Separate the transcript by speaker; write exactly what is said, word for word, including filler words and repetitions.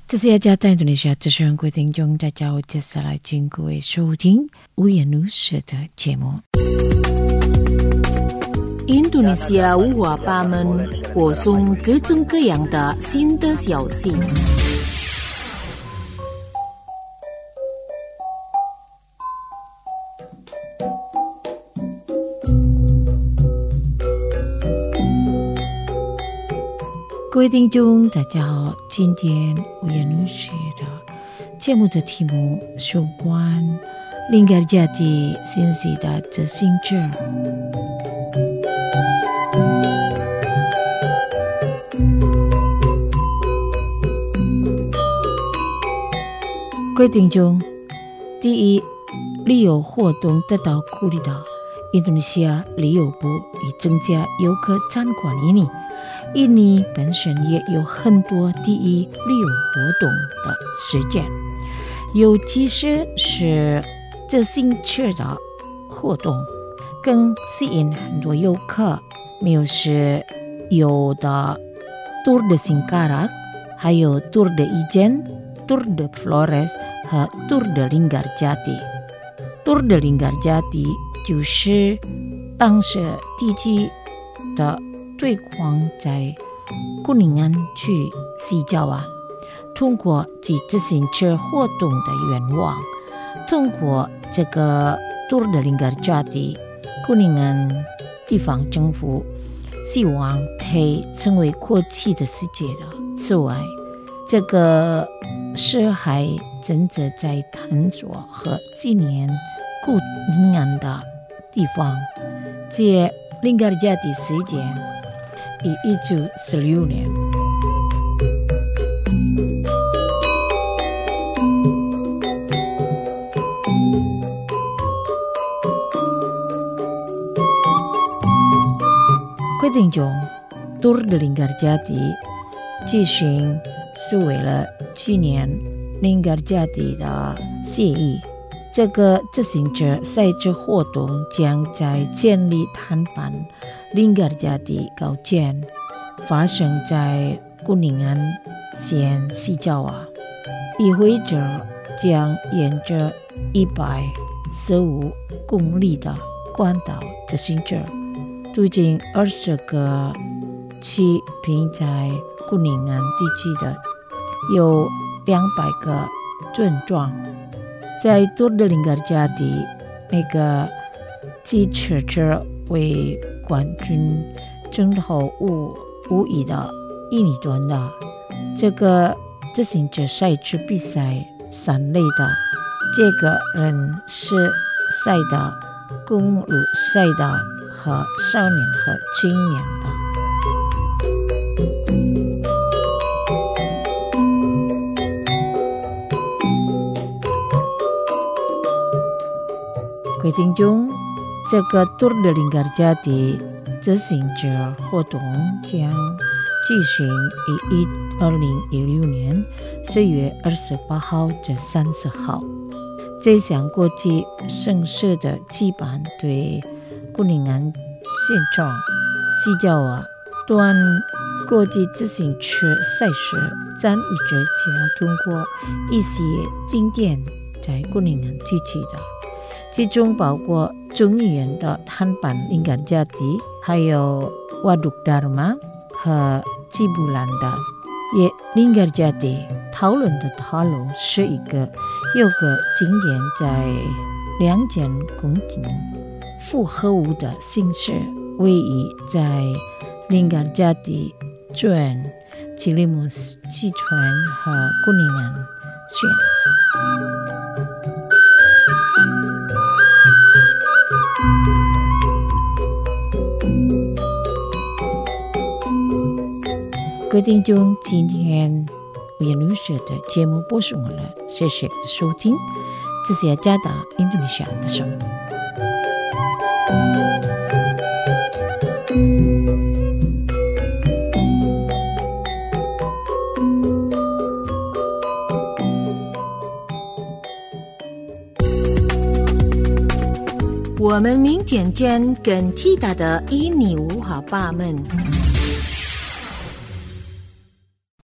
Speaker 1: 这是雅加达印度尼西亚资深各位听众，大家好，接下来请各位收听五颜六色的节目。印度尼西亚五花八门，播送各种各样的新的消息。各位听众大家好，今天五颜六色的节目的题目是有关林格加蒂先生的自行车。各位听众，第一，旅游活动得到鼓励的印度尼西亚旅游部已增加游客参观印尼。印尼本身也有很多第一旅游活动的时间，尤其是是自行车的活动更吸引很多游客。没有是有的 Tour de Singkarak， 还有 Tour de Ijen、Tour de Flores 和 Tour de Linggarjati。Tour de Linggarjati 就是当时地区的推广在库宁安去西郊啊，通过骑自行车活动的愿望，通过这个 Tour de Linggarjati， 库宁安地方政府希望配成为国际的世界的。此外，这个是还正在在探索和纪念库宁安的地方。这 Linggarjati 时间于一九四六年。规定中 Tour de Linggarjati 举行是为了纪念 Linggarjati 的协议。这个自行车赛车活动将在建立摊板Linggarjati 高建，发生在库宁安县西郊啊。与会者将沿着一百十五公里的环岛自行车，途经二十个区，并在库宁安地区的有两百个村庄。在 Tour de Linggarjati， 每个骑车车为冠军争夺无无疑的印尼端的这个自行车赛车比赛三类的，这个人是赛的、公路赛的和少年和青年的。各位听众，这个 Tour de Linggarjati 自行车活动将举行于二零一六年四月二十八号至三十号。这项国际盛事的举办对库宁安县城西郊啊段国际自行车赛事占一者将通过一些景点在库宁安地区的，其中包括中医院的摊板 Linggarjati， 还有 Waduk Dharma 和吉布兰的也 Linggarjati。 讨论的讨论是一个有个景点在两千公顷复合物的形式，位于在 Linggarjati 村、吉里木斯集团和库宁安县。各位听众，今天五颜六色的节目播送完了，谢谢收听，这是雅加达印度尼西亚的声音。我们明天见，更其他的印尼五花八门。